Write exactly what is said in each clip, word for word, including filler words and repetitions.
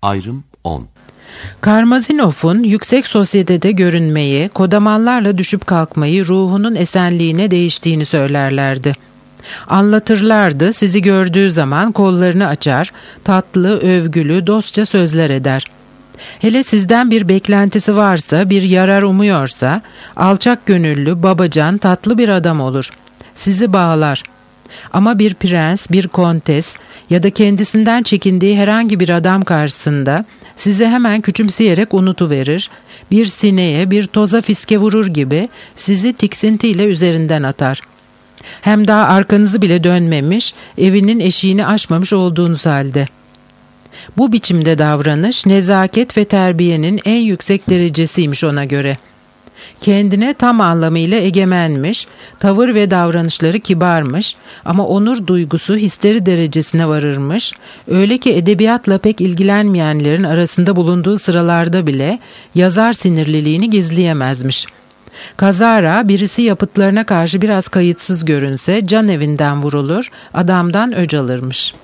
Ayrım on. Karmazinov'un yüksek sosyetede görünmeyi, kodamanlarla düşüp kalkmayı ruhunun esenliğine değiştiğini söylerlerdi. Anlatırlardı, sizi gördüğü zaman kollarını açar, tatlı, övgülü, dostça sözler eder. Hele sizden bir beklentisi varsa, bir yarar umuyorsa, alçak gönüllü, babacan, tatlı bir adam olur. Sizi bağlar. Ama bir prens, bir kontes ya da kendisinden çekindiği herhangi bir adam karşısında sizi hemen küçümseyerek unutuverir, bir sineye, bir toza fiske vurur gibi sizi tiksintiyle üzerinden atar. Hem daha arkanızı bile dönmemiş, evinin eşiğini aşmamış olduğunuz halde. Bu biçimde davranış, nezaket ve terbiyenin en yüksek derecesiymiş ona göre. Kendine tam anlamıyla egemenmiş, tavır ve davranışları kibarmış ama onur duygusu histeri derecesine varırmış, öyle ki edebiyatla pek ilgilenmeyenlerin arasında bulunduğu sıralarda bile yazar sinirliliğini gizleyemezmiş. Kazara birisi yapıtlarına karşı biraz kayıtsız görünse can evinden vurulur, adamdan öc alırmış.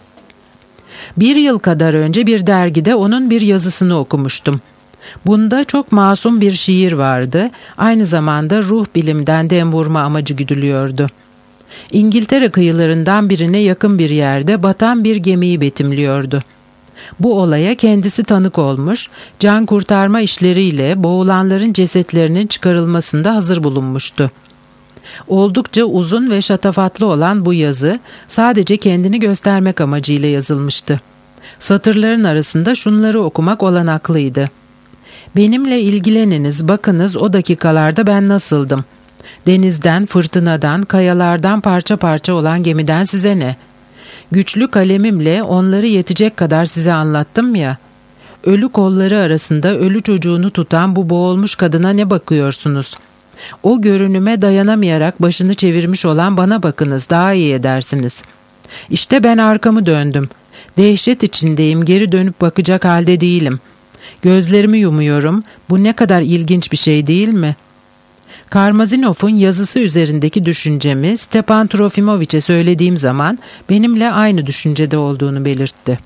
Bir yıl kadar önce bir dergide onun bir yazısını okumuştum. Bunda çok masum bir şiir vardı, aynı zamanda ruh bilimden dem vurma amacı güdülüyordu. İngiltere kıyılarından birine yakın bir yerde batan bir gemiyi betimliyordu. Bu olaya kendisi tanık olmuş, can kurtarma işleriyle boğulanların cesetlerinin çıkarılmasında hazır bulunmuştu. Oldukça uzun ve şatafatlı olan bu yazı sadece kendini göstermek amacıyla yazılmıştı. Satırların arasında şunları okumak olanaklıydı. Benimle ilgileniniz, bakınız o dakikalarda ben nasıldım? Denizden, fırtınadan, kayalardan parça parça olan gemiden size ne? Güçlü kalemimle onları yetecek kadar size anlattım ya. Ölü kolları arasında ölü çocuğunu tutan bu boğulmuş kadına ne bakıyorsunuz? O görünüme dayanamayarak başını çevirmiş olan bana bakınız, daha iyi edersiniz. İşte ben arkamı döndüm. Dehşet içindeyim, geri dönüp bakacak halde değilim. Gözlerimi yumuyorum. Bu ne kadar ilginç bir şey değil mi? Karmazinov'un yazısı üzerindeki düşüncemi Stepan Trofimoviç'e söylediğim zaman benimle aynı düşüncede olduğunu belirtti.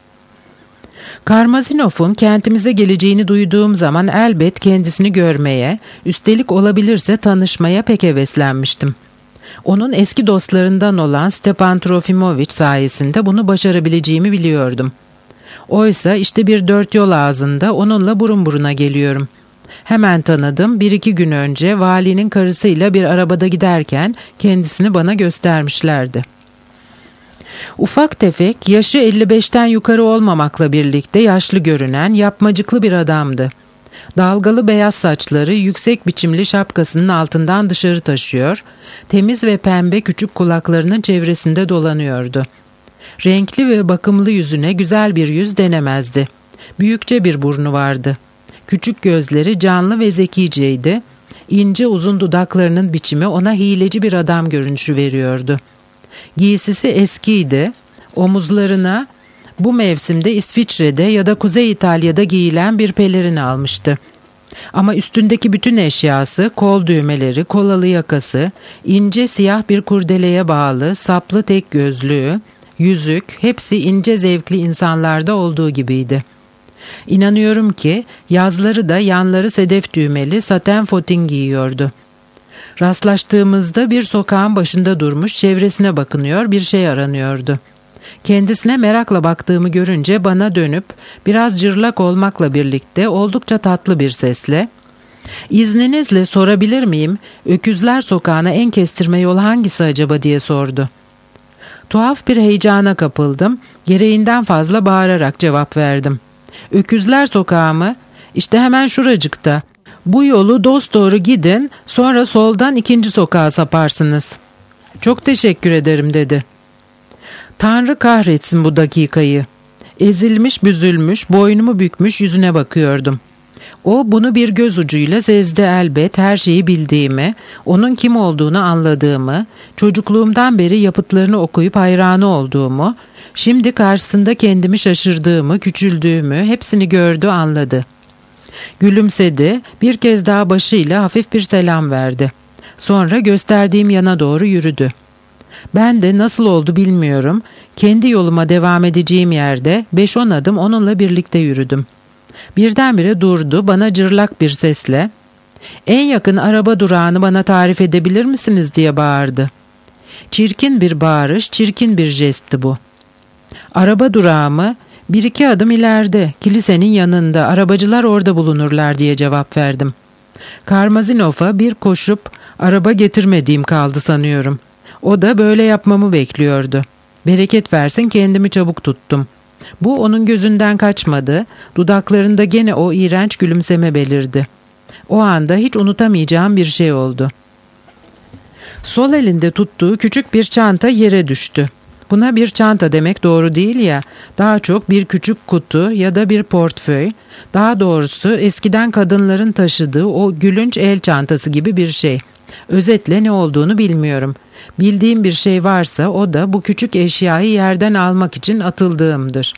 Karmazinov'un kentimize geleceğini duyduğum zaman elbet kendisini görmeye, üstelik olabilirse tanışmaya pek heveslenmiştim. Onun eski dostlarından olan Stepan Trofimoviç sayesinde bunu başarabileceğimi biliyordum. Oysa işte bir dört yol ağzında onunla burun buruna geliyorum. Hemen tanıdım, bir iki gün önce valinin karısıyla bir arabada giderken kendisini bana göstermişlerdi. Ufak tefek, yaşı elli beşten yukarı olmamakla birlikte yaşlı görünen, yapmacıklı bir adamdı. Dalgalı beyaz saçları yüksek biçimli şapkasının altından dışarı taşıyor, temiz ve pembe küçük kulaklarının çevresinde dolanıyordu. Renkli ve bakımlı yüzüne güzel bir yüz denemezdi. Büyükçe bir burnu vardı. Küçük gözleri canlı ve zekiceydi. İnce uzun dudaklarının biçimi ona hileci bir adam görünüşü veriyordu. Giysisi eskiydi. Omuzlarına bu mevsimde İsviçre'de ya da Kuzey İtalya'da giyilen bir pelerin almıştı. Ama üstündeki bütün eşyası, kol düğmeleri, kolalı yakası, ince siyah bir kurdeleye bağlı, saplı tek gözlüğü, yüzük, hepsi ince zevkli insanlarda olduğu gibiydi. İnanıyorum ki yazları da yanları sedef düğmeli saten fotin giyiyordu. Rastlaştığımızda bir sokağın başında durmuş, çevresine bakınıyor, bir şey aranıyordu. Kendisine merakla baktığımı görünce bana dönüp biraz cırlak olmakla birlikte oldukça tatlı bir sesle "İzninizle sorabilir miyim, Öküzler Sokağı'na en kestirme yol hangisi acaba?" diye sordu. Tuhaf bir heyecana kapıldım, gereğinden fazla bağırarak cevap verdim. "Öküzler Sokağı mı? İşte hemen şuracıkta. Bu yolu dosdoğru gidin, sonra soldan ikinci sokağa saparsınız." "Çok teşekkür ederim," dedi. Tanrı kahretsin bu dakikayı. Ezilmiş, büzülmüş, boynumu bükmüş yüzüne bakıyordum. O bunu bir göz ucuyla sezdi elbet, her şeyi bildiğimi, onun kim olduğunu anladığımı, çocukluğumdan beri yapıtlarını okuyup hayranı olduğumu, şimdi karşısında kendimi şaşırdığımı, küçüldüğümü hepsini gördü, anladı. Gülümsedi, bir kez daha başıyla hafif bir selam verdi. Sonra gösterdiğim yana doğru yürüdü. Ben de nasıl oldu bilmiyorum, kendi yoluma devam edeceğim yerde beş on adım onunla birlikte yürüdüm. Birdenbire durdu, bana cırlak bir sesle "En yakın araba durağını bana tarif edebilir misiniz?" diye bağırdı. Çirkin bir bağırış, çirkin bir jestti bu. "Araba durağı mı? Bir iki adım ileride, kilisenin yanında, arabacılar orada bulunurlar" diye cevap verdim. Karmazinov'a bir koşup araba getirmediğim kaldı sanıyorum. O da böyle yapmamı bekliyordu. Bereket versin kendimi çabuk tuttum. Bu onun gözünden kaçmadı, dudaklarında gene o iğrenç gülümseme belirdi. O anda hiç unutamayacağım bir şey oldu. Sol elinde tuttuğu küçük bir çanta yere düştü. Buna bir çanta demek doğru değil ya, daha çok bir küçük kutu ya da bir portföy, daha doğrusu eskiden kadınların taşıdığı o gülünç el çantası gibi bir şey. Özetle ne olduğunu bilmiyorum. Bildiğim bir şey varsa o da bu küçük eşyayı yerden almak için atıldığımdır.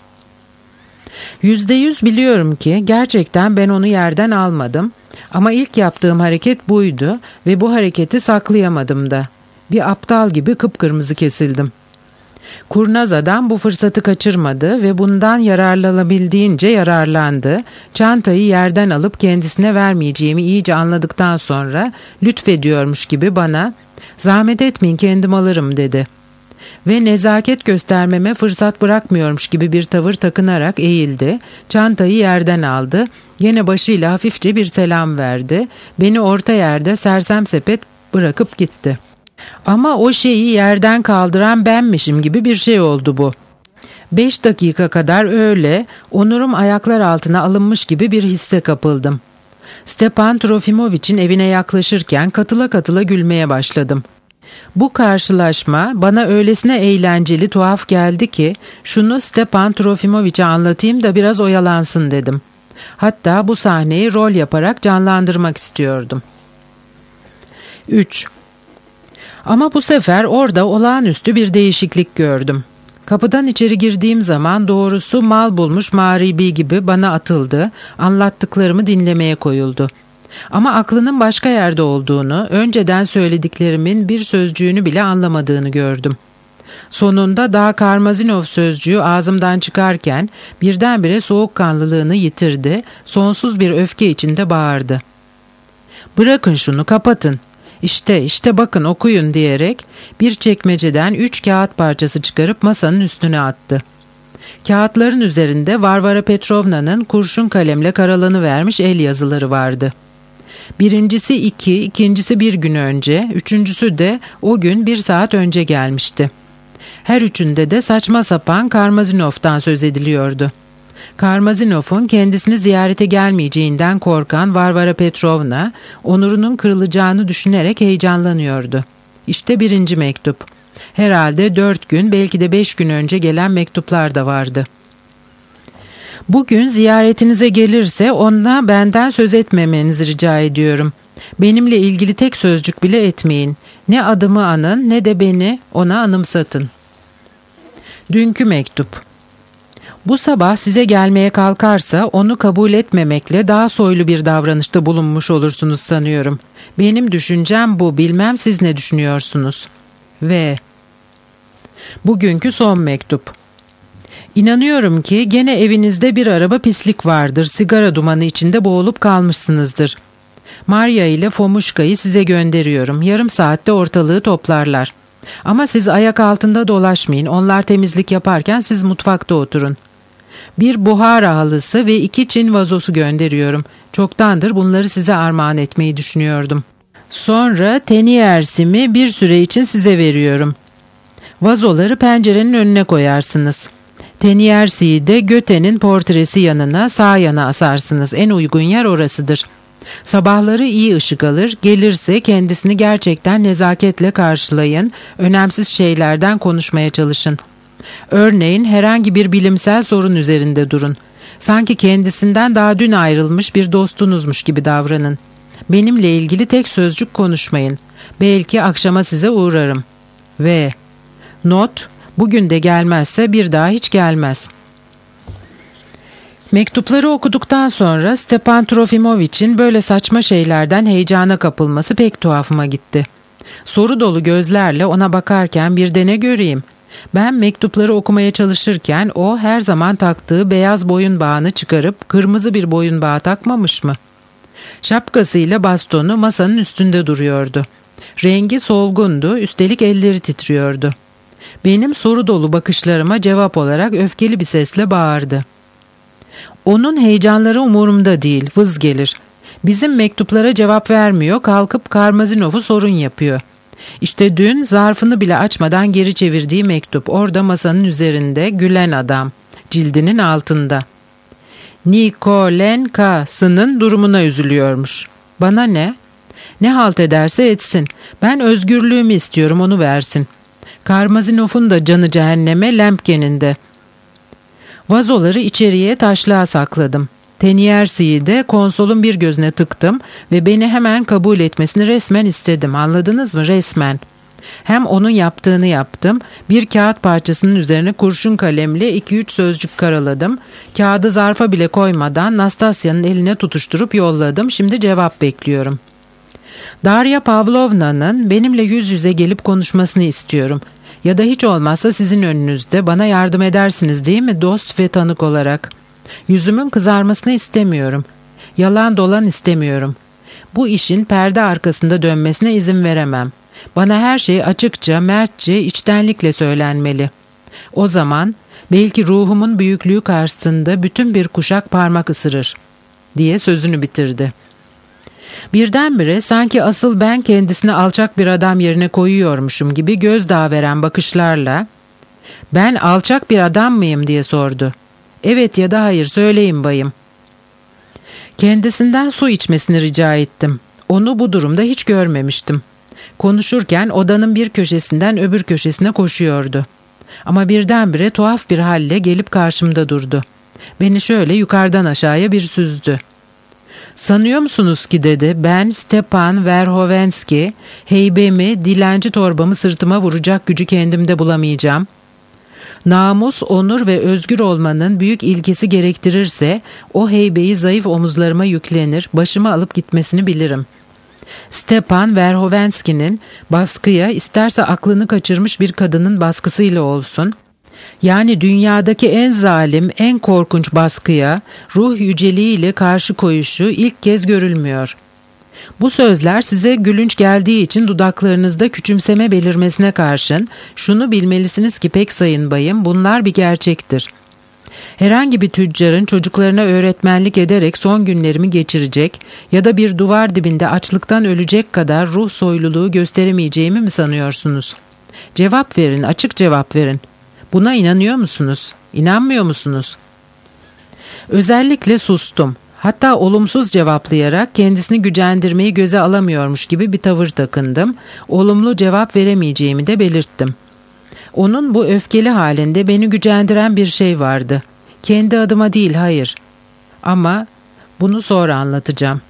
Yüzde yüz biliyorum ki gerçekten ben onu yerden almadım ama ilk yaptığım hareket buydu ve bu hareketi saklayamadım da. Bir aptal gibi kıpkırmızı kesildim. Kurnaz adam bu fırsatı kaçırmadı ve bundan yararlanabildiğince yararlandı. Çantayı yerden alıp kendisine vermeyeceğimi iyice anladıktan sonra lütfediyormuş gibi bana "Zahmet etmeyin, kendim alırım" dedi. Ve nezaket göstermeme fırsat bırakmıyormuş gibi bir tavır takınarak eğildi, çantayı yerden aldı, yine başıyla hafifçe bir selam verdi, beni orta yerde sersem sepet bırakıp gitti. Ama o şeyi yerden kaldıran benmişim gibi bir şey oldu bu. Beş dakika kadar öyle, onurum ayaklar altına alınmış gibi bir hisse kapıldım. Stepan Trofimovich'in evine yaklaşırken katıla katıla gülmeye başladım. Bu karşılaşma bana öylesine eğlenceli, tuhaf geldi ki şunu Stepan Trofimovich'e anlatayım da biraz oyalansın dedim. Hatta bu sahneyi rol yaparak canlandırmak istiyordum. üç. Ama bu sefer orada olağanüstü bir değişiklik gördüm. Kapıdan içeri girdiğim zaman doğrusu mal bulmuş mağribi gibi bana atıldı, anlattıklarımı dinlemeye koyuldu. Ama aklının başka yerde olduğunu, önceden söylediklerimin bir sözcüğünü bile anlamadığını gördüm. Sonunda daha Karmazinov sözcüğü ağzımdan çıkarken birdenbire soğukkanlılığını yitirdi, sonsuz bir öfke içinde bağırdı. "Bırakın şunu, kapatın. İşte, işte bakın okuyun" diyerek bir çekmeceden üç kağıt parçası çıkarıp masanın üstüne attı. Kağıtların üzerinde Varvara Petrovna'nın kurşun kalemle karalanıvermiş el yazıları vardı. Birincisi iki, ikincisi bir gün önce, üçüncüsü de o gün bir saat önce gelmişti. Her üçünde de saçma sapan Karmazinov'dan söz ediliyordu. Karmazinov'un kendisini ziyarete gelmeyeceğinden korkan Varvara Petrovna, onurunun kırılacağını düşünerek heyecanlanıyordu. İşte birinci mektup. Herhalde dört gün, belki de beş gün önce gelen mektuplar da vardı. "Bugün ziyaretinize gelirse ona benden söz etmemenizi rica ediyorum. Benimle ilgili tek sözcük bile etmeyin. Ne adımı anın ne de beni ona anımsatın." Dünkü mektup. "Bu sabah size gelmeye kalkarsa onu kabul etmemekle daha soylu bir davranışta bulunmuş olursunuz sanıyorum. Benim düşüncem bu, bilmem siz ne düşünüyorsunuz?" Ve bugünkü son mektup. "İnanıyorum ki gene evinizde bir araba pislik vardır, sigara dumanı içinde boğulup kalmışsınızdır. Maria ile Fomuşka'yı size gönderiyorum. Yarım saatte ortalığı toplarlar. Ama siz ayak altında dolaşmayın, onlar temizlik yaparken siz mutfakta oturun. Bir buhara halısı ve iki Çin vazosu gönderiyorum. Çoktandır bunları size armağan etmeyi düşünüyordum. Sonra tenyersimi bir süre için size veriyorum. Vazoları pencerenin önüne koyarsınız. Teniyersi'yi de Göte'nin portresi yanına, sağ yana asarsınız. En uygun yer orasıdır. Sabahları iyi ışık alır, gelirse kendisini gerçekten nezaketle karşılayın, önemsiz şeylerden konuşmaya çalışın. Örneğin herhangi bir bilimsel sorun üzerinde durun. Sanki kendisinden daha dün ayrılmış bir dostunuzmuş gibi davranın. Benimle ilgili tek sözcük konuşmayın. Belki akşama size uğrarım. Ve not, bugün de gelmezse bir daha hiç gelmez." Mektupları okuduktan sonra Stepan Trofimovich'in böyle saçma şeylerden heyecana kapılması pek tuhafıma gitti. Soru dolu gözlerle ona bakarken bir de ne göreyim? Ben mektupları okumaya çalışırken o her zaman taktığı beyaz boyun bağını çıkarıp kırmızı bir boyun bağı takmamış mı? Şapkasıyla bastonu masanın üstünde duruyordu. Rengi solgundu, üstelik elleri titriyordu. Benim soru dolu bakışlarıma cevap olarak öfkeli bir sesle bağırdı. Onun heyecanları umurumda değil, vız gelir. Bizim mektuplara cevap vermiyor, kalkıp Karmazinov'u sorun yapıyor. İşte dün zarfını bile açmadan geri çevirdiği mektup orada masanın üzerinde, gülen adam, cildinin altında. Nikolenka'sının durumuna üzülüyormuş. Bana ne? Ne halt ederse etsin. Ben özgürlüğümü istiyorum, onu versin. Karmazinov'un da canı cehenneme, Lemke'nin de. Vazoları içeriye taşlığa sakladım. Teniyersi'yi de konsolun bir gözüne tıktım ve beni hemen kabul etmesini resmen istedim. Anladınız mı? Resmen. Hem onun yaptığını yaptım. Bir kağıt parçasının üzerine kurşun kalemle iki üç sözcük karaladım. Kağıdı zarfa bile koymadan Nastasya'nın eline tutuşturup yolladım. Şimdi cevap bekliyorum. Darya Pavlovna'nın benimle yüz yüze gelip konuşmasını istiyorum. Ya da hiç olmazsa sizin önünüzde bana yardım edersiniz değil mi, dost ve tanık olarak? Yüzümün kızarmasını istemiyorum. Yalan dolan istemiyorum. Bu işin perde arkasında dönmesine izin veremem. Bana her şey açıkça, mertçe, içtenlikle söylenmeli. O zaman belki ruhumun büyüklüğü karşısında bütün bir kuşak parmak ısırır, diye sözünü bitirdi. Birdenbire sanki asıl ben kendisini alçak bir adam yerine koyuyormuşum gibi gözdağı veren bakışlarla "Ben alçak bir adam mıyım?" diye sordu. "Evet ya da hayır söyleyin bayım." Kendisinden su içmesini rica ettim. Onu bu durumda hiç görmemiştim. Konuşurken odanın bir köşesinden öbür köşesine koşuyordu. Ama birdenbire tuhaf bir halle gelip karşımda durdu. Beni şöyle yukarıdan aşağıya bir süzdü. "Sanıyor musunuz ki?" dedi. "Ben Stepan Verhovenski, heybemi, dilenci torbamı sırtıma vuracak gücü kendimde bulamayacağım. Namus, onur ve özgür olmanın büyük ilkesi gerektirirse o heybeyi zayıf omuzlarıma yüklenir, başımı alıp gitmesini bilirim. Stepan Verhovenski'nin baskıya, isterse aklını kaçırmış bir kadının baskısıyla olsun, yani dünyadaki en zalim, en korkunç baskıya ruh yüceliğiyle karşı koyuşu ilk kez görülmüyor. Bu sözler size gülünç geldiği için dudaklarınızda küçümseme belirmesine karşın şunu bilmelisiniz ki pek sayın bayım, bunlar bir gerçektir. Herhangi bir tüccarın çocuklarına öğretmenlik ederek son günlerimi geçirecek ya da bir duvar dibinde açlıktan ölecek kadar ruh soyluluğu gösteremeyeceğimi mi sanıyorsunuz? Cevap verin, açık cevap verin. Buna inanıyor musunuz? İnanmıyor musunuz?" Özellikle sustum. Hatta olumsuz cevaplayarak kendisini gücendirmeyi göze alamıyormuş gibi bir tavır takındım. Olumlu cevap veremeyeceğimi de belirttim. Onun bu öfkeli halinde beni gücendiren bir şey vardı. Kendi adıma değil, hayır. Ama bunu sonra anlatacağım.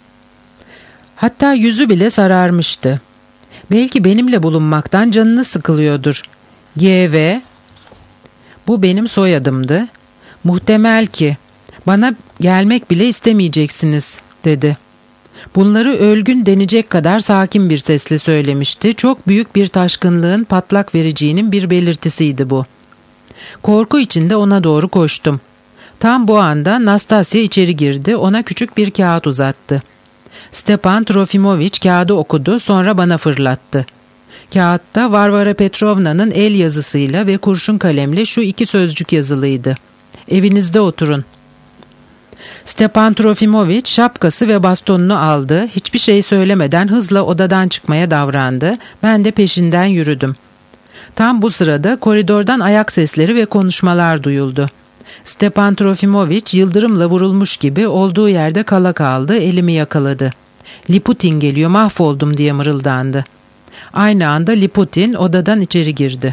Hatta yüzü bile sararmıştı. Belki benimle bulunmaktan canını sıkılıyordur. G V, bu benim soyadımdı. Muhtemel ki bana gelmek bile istemeyeceksiniz, dedi. Bunları ölgün denecek kadar sakin bir sesle söylemişti. Çok büyük bir taşkınlığın patlak vereceğinin bir belirtisiydi bu. Korku içinde ona doğru koştum. Tam bu anda Nastasya içeri girdi, ona küçük bir kağıt uzattı. Stepan Trofimovich kağıdı okudu, sonra bana fırlattı. Kağıtta Varvara Petrovna'nın el yazısıyla ve kurşun kalemle şu iki sözcük yazılıydı: "Evinizde oturun." Stepan Trofimovich şapkası ve bastonunu aldı. Hiçbir şey söylemeden hızla odadan çıkmaya davrandı. Ben de peşinden yürüdüm. Tam bu sırada koridordan ayak sesleri ve konuşmalar duyuldu. Stepan Trofimovich yıldırımla vurulmuş gibi olduğu yerde kala kaldı, elimi yakaladı. "Liputin geliyor, mahvoldum," diye mırıldandı. Aynı anda Liputin odadan içeri girdi.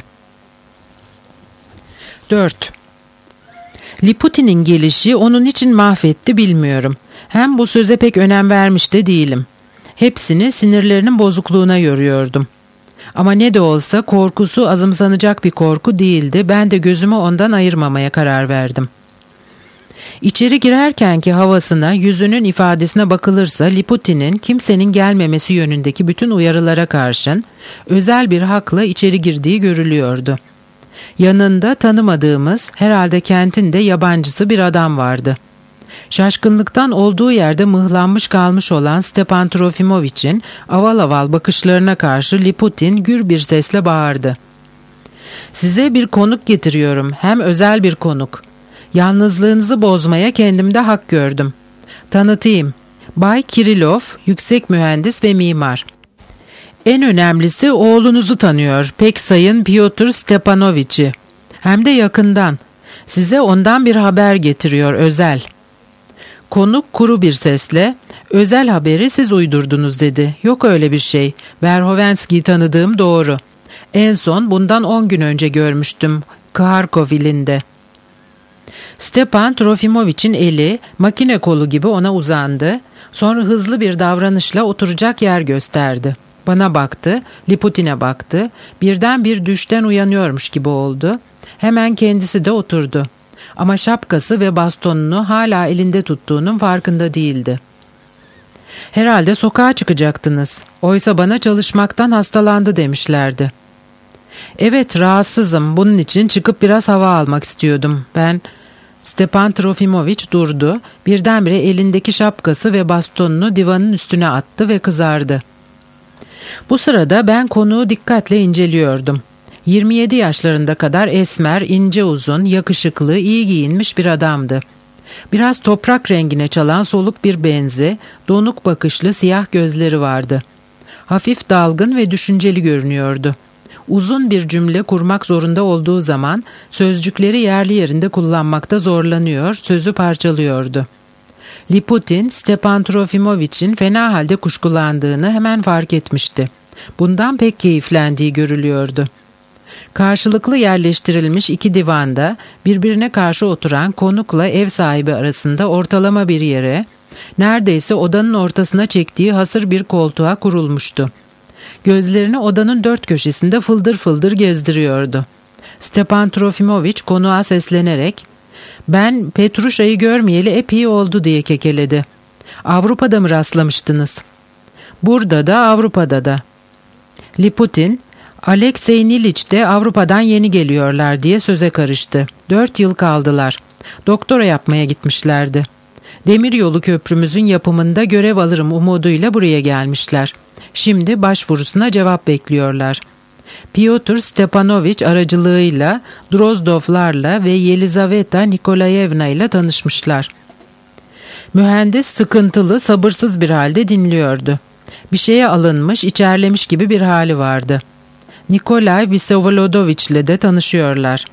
dört. Liputin'in gelişi onun için mahvetti bilmiyorum. Hem bu söze pek önem vermiş de değilim. Hepsini sinirlerinin bozukluğuna yoruyordum. Ama ne de olsa korkusu azımsanacak bir korku değildi. Ben de gözümü ondan ayırmamaya karar verdim. İçeri girerkenki havasına, yüzünün ifadesine bakılırsa Liputin'in kimsenin gelmemesi yönündeki bütün uyarılara karşın özel bir hakla içeri girdiği görülüyordu. Yanında tanımadığımız, herhalde kentin de yabancısı bir adam vardı. Şaşkınlıktan olduğu yerde mıhlanmış kalmış olan Stepan Trofimovich'in aval aval bakışlarına karşı Liputin gür bir sesle bağırdı. "Size bir konuk getiriyorum, hem özel bir konuk. Yalnızlığınızı bozmaya kendimde hak gördüm. Tanıtayım. Bay Kirilov, yüksek mühendis ve mimar. En önemlisi oğlunuzu tanıyor, pek sayın Pyotr Stepanovich'i. Hem de yakından. Size ondan bir haber getiriyor, özel." Konuk kuru bir sesle, "Özel haberi siz uydurdunuz," dedi. "Yok öyle bir şey. Verhovenski'yi tanıdığım doğru. En son bundan on gün önce görmüştüm, Kharkov ilinde." Stepan Trofimovich'in eli makine kolu gibi ona uzandı. Sonra hızlı bir davranışla oturacak yer gösterdi. Bana baktı, Liputin'e baktı. Birden bir düşten uyanıyormuş gibi oldu. Hemen kendisi de oturdu. Ama şapkası ve bastonunu hala elinde tuttuğunun farkında değildi. "Herhalde sokağa çıkacaktınız. Oysa bana çalışmaktan hastalandı demişlerdi." "Evet, rahatsızım. Bunun için çıkıp biraz hava almak istiyordum. Ben..." Stepan Trofimovich durdu. Birdenbire elindeki şapkası ve bastonunu divanın üstüne attı ve kızardı. Bu sırada ben konuğu dikkatle inceliyordum. yirmi yedi yaşlarında kadar esmer, ince uzun, yakışıklı, iyi giyinmiş bir adamdı. Biraz toprak rengine çalan soluk bir benzi, donuk bakışlı siyah gözleri vardı. Hafif dalgın ve düşünceli görünüyordu. Uzun bir cümle kurmak zorunda olduğu zaman sözcükleri yerli yerinde kullanmakta zorlanıyor, sözü parçalıyordu. Liputin, Stepan Trofimovich'in fena halde kuşkulandığını hemen fark etmişti. Bundan pek keyiflendiği görülüyordu. Karşılıklı yerleştirilmiş iki divanda birbirine karşı oturan konukla ev sahibi arasında ortalama bir yere, neredeyse odanın ortasına çektiği hasır bir koltuğa kurulmuştu. Gözlerini odanın dört köşesinde fıldır fıldır gezdiriyordu. Stepan Trofimovich konuğa seslenerek, "Ben Petrusha'yı görmeyeli epey oldu," diye kekeledi. "Avrupa'da mı rastlamıştınız?" "Burada da, Avrupa'da da." Liputin, "Alexey Niliç de Avrupa'dan yeni geliyorlar," diye söze karıştı. Dört yıl kaldılar. Doktora yapmaya gitmişlerdi. Demiryolu köprümüzün yapımında görev alırım umuduyla buraya gelmişler. Şimdi başvurusuna cevap bekliyorlar. Pyotr Stepanovich aracılığıyla Drozdovlarla ve Yelizaveta Nikolayevna ile tanışmışlar. Mühendis sıkıntılı, sabırsız bir halde dinliyordu. Bir şeye alınmış, içerlemiş gibi bir hali vardı. Nikolay Vsevolodovich ile de tanışıyorlar.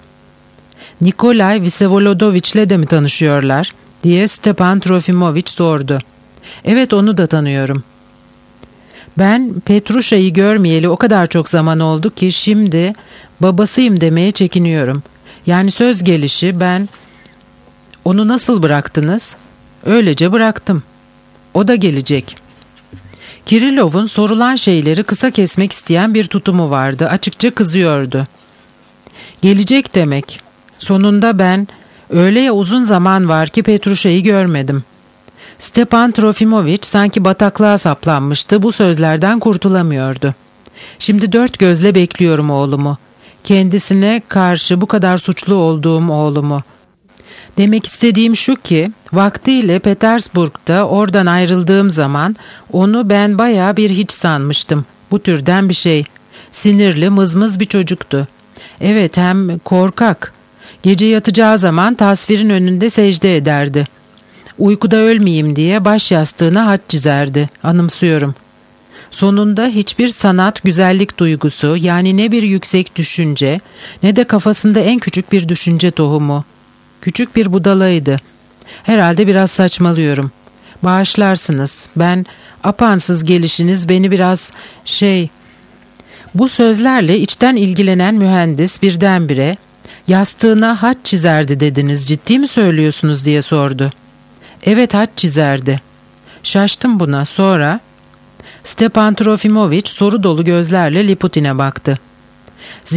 "Nikolay Vsevolodovich ile de mi tanışıyorlar?" diye Stepan Trofimovich sordu. "Evet, onu da tanıyorum." "Ben Petrusha'yı görmeyeli o kadar çok zaman oldu ki şimdi babasıyım demeye çekiniyorum. Yani söz gelişi ben..." "Onu nasıl bıraktınız?" "Öylece bıraktım. O da gelecek." Kirilov'un sorulan şeyleri kısa kesmek isteyen bir tutumu vardı. Açıkça kızıyordu. "Gelecek demek. Sonunda ben, öyle ya uzun zaman var ki Petrusha'yı görmedim." Stepan Trofimovich sanki bataklığa saplanmıştı, bu sözlerden kurtulamıyordu. "Şimdi dört gözle bekliyorum oğlumu. Kendisine karşı bu kadar suçlu olduğum oğlumu. Demek istediğim şu ki, vaktiyle Petersburg'da oradan ayrıldığım zaman onu ben bayağı bir hiç sanmıştım. Bu türden bir şey. Sinirli, mızmız bir çocuktu. Evet, hem korkak. Gece yatacağı zaman tasvirin önünde secde ederdi. Uykuda ölmeyeyim diye baş yastığına haç çizerdi. Anımsıyorum. Sonunda hiçbir sanat, güzellik duygusu, yani ne bir yüksek düşünce, ne de kafasında en küçük bir düşünce tohumu. Küçük bir budalaydı. Herhalde biraz saçmalıyorum. Bağışlarsınız. Ben, apansız gelişiniz beni biraz şey..." Bu sözlerle içten ilgilenen mühendis birdenbire, "Yastığına haç çizerdi dediniz, ciddi mi söylüyorsunuz?" diye sordu. "Evet, haç çizerdi." Şaştım buna. Sonra Stepan Trofimovich soru dolu gözlerle Liputin'e baktı.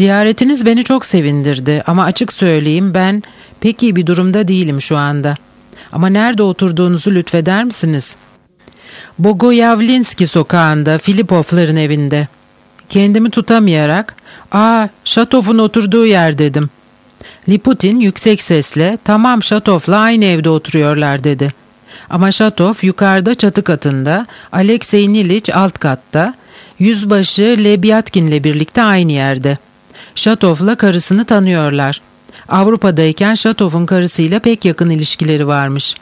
"Ziyaretiniz beni çok sevindirdi ama açık söyleyeyim ben pek iyi bir durumda değilim şu anda. Ama nerede oturduğunuzu lütfeder misiniz? Bogoyavlinski sokağında, Filipovların evinde. Kendimi tutamayarak, ''Aa, Şatov'un oturduğu yer'' dedim. Liputin yüksek sesle, ''Tamam, Şatov'la aynı evde oturuyorlar'' dedi. Ama Şatov yukarıda çatı katında, Alexey Niliç alt katta, yüzbaşı Lebyatkin'le birlikte aynı yerde. Şatov'la karısını tanıyorlar. Avrupa'dayken Şatov'un karısıyla pek yakın ilişkileri varmış.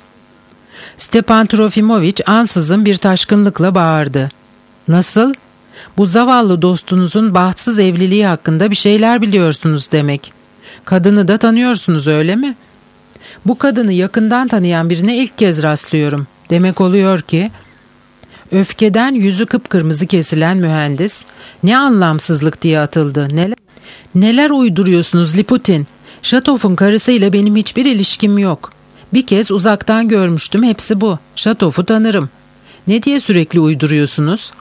Stepan Trofimoviç ansızın bir taşkınlıkla bağırdı. ''Nasıl? Bu zavallı dostunuzun bahtsız evliliği hakkında bir şeyler biliyorsunuz demek. Kadını da tanıyorsunuz, öyle mi? Bu kadını yakından tanıyan birine ilk kez rastlıyorum. Demek oluyor ki..." Öfkeden yüzü kıpkırmızı kesilen mühendis, "Ne anlamsızlık!" diye atıldı. Neler, neler uyduruyorsunuz Liputin? Şatov'un karısıyla benim hiçbir ilişkim yok. Bir kez uzaktan görmüştüm, hepsi bu. Şatov'u tanırım. Ne diye sürekli uyduruyorsunuz?"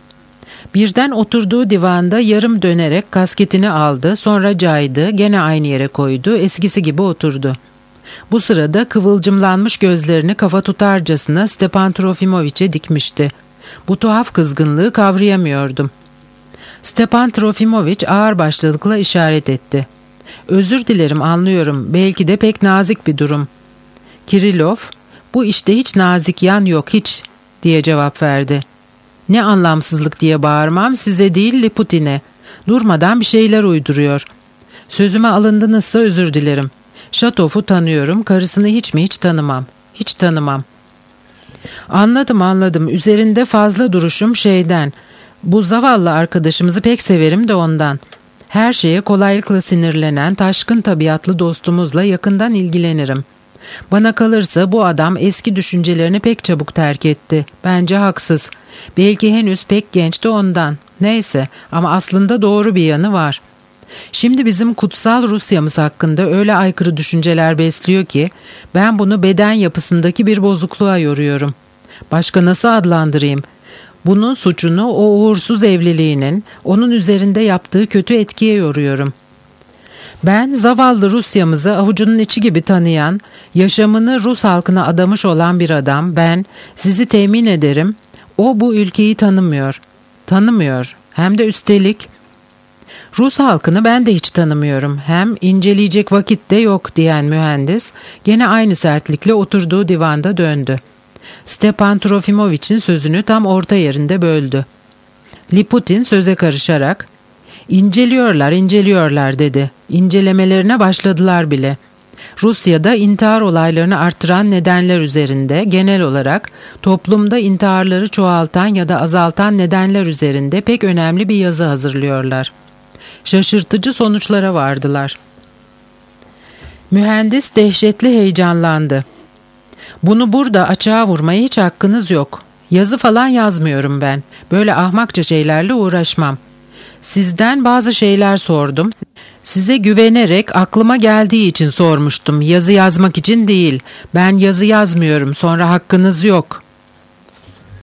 Birden oturduğu divanda yarım dönerek kasketini aldı, sonra caydı, gene aynı yere koydu, eskisi gibi oturdu. Bu sırada kıvılcımlanmış gözlerini kafa tutarcasına Stepan Trofimoviç'e dikmişti. Bu tuhaf kızgınlığı kavrayamıyordum. Stepan Trofimoviç ağırbaşlılıkla işaret etti. "Özür dilerim, anlıyorum. Belki de pek nazik bir durum." Kirilov, "Bu işte hiç nazik yan yok, hiç," diye cevap verdi. "Ne anlamsızlık!" diye bağırmam size değil, Liputin'e. Durmadan bir şeyler uyduruyor. Sözüme alındınızsa özür dilerim. Şatov'u tanıyorum, karısını hiç mi hiç tanımam. Hiç tanımam. Anladım anladım. Üzerinde fazla duruşum şeyden. Bu zavallı arkadaşımızı pek severim de ondan. Her şeye kolaylıkla sinirlenen, taşkın tabiatlı dostumuzla yakından ilgilenirim. Bana kalırsa bu adam eski düşüncelerini pek çabuk terk etti. Bence haksız. Belki henüz pek genç de ondan. Neyse, ama aslında doğru bir yanı var. Şimdi bizim kutsal Rusya'mız hakkında öyle aykırı düşünceler besliyor ki ben bunu beden yapısındaki bir bozukluğa yoruyorum. Başka nasıl adlandırayım? Bunun suçunu o uğursuz evliliğinin onun üzerinde yaptığı kötü etkiye yoruyorum. Ben zavallı Rusya'mızı avucunun içi gibi tanıyan, yaşamını Rus halkına adamış olan bir adam, ben sizi temin ederim, o bu ülkeyi tanımıyor. Tanımıyor. Hem de üstelik... Rus halkını ben de hiç tanımıyorum. Hem inceleyecek vakit de yok diyen mühendis gene aynı sertlikle oturduğu divanda döndü. Stepan Trofimoviç'in sözünü tam orta yerinde böldü. Liputin söze karışarak "İnceliyorlar, inceliyorlar" dedi. "İncelemelerine başladılar bile. Rusya'da intihar olaylarını artıran nedenler üzerinde, genel olarak toplumda intiharları çoğaltan ya da azaltan nedenler üzerinde pek önemli bir yazı hazırlıyorlar. Şaşırtıcı sonuçlara vardılar." Mühendis dehşetli heyecanlandı. "Bunu burada açığa vurmaya hiç hakkınız yok. Yazı falan yazmıyorum ben. Böyle ahmakça şeylerle uğraşmam. Sizden bazı şeyler sordum. Size güvenerek aklıma geldiği için sormuştum. Yazı yazmak için değil. Ben yazı yazmıyorum. Sonra hakkınız yok."